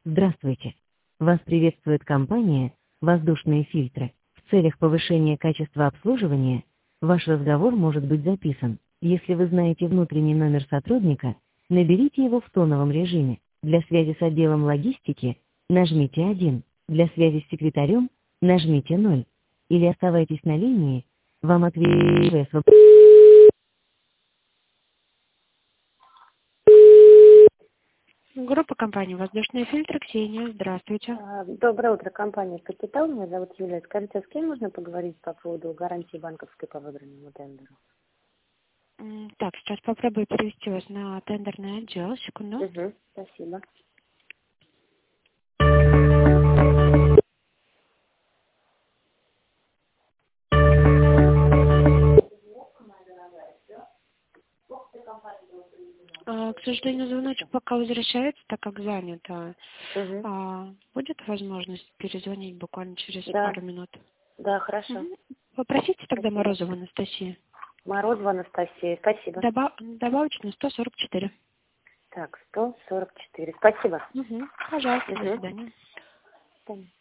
Здравствуйте. Вас приветствует компания «Воздушные фильтры». В целях повышения качества обслуживания ваш разговор может быть записан. Если вы знаете внутренний номер сотрудника, наберите его в тоновом режиме. Для связи с отделом логистики нажмите 1. Для связи с секретарем нажмите 0. Или оставайтесь на линии, вам ответит. Группа компании «Воздушные фильтры», Ксения. Здравствуйте. Доброе утро, компания «Капитал». Меня зовут Юлия. Скажите, с кем можно поговорить по поводу гарантии банковской по выбранному тендеру? Так, сейчас попробую перевести вас на тендерный отдел. Секунду. Угу, спасибо. К сожалению, звоночек пока возвращается, так как занято. Угу. Будет возможность перезвонить буквально через Да. пару минут? Да, хорошо. Попросите тогда Морозову Анастасию. Морозова Анастасия, спасибо. Добавочную на 144. Так, 144. Спасибо. Пожалуйста, до Угу. свидания.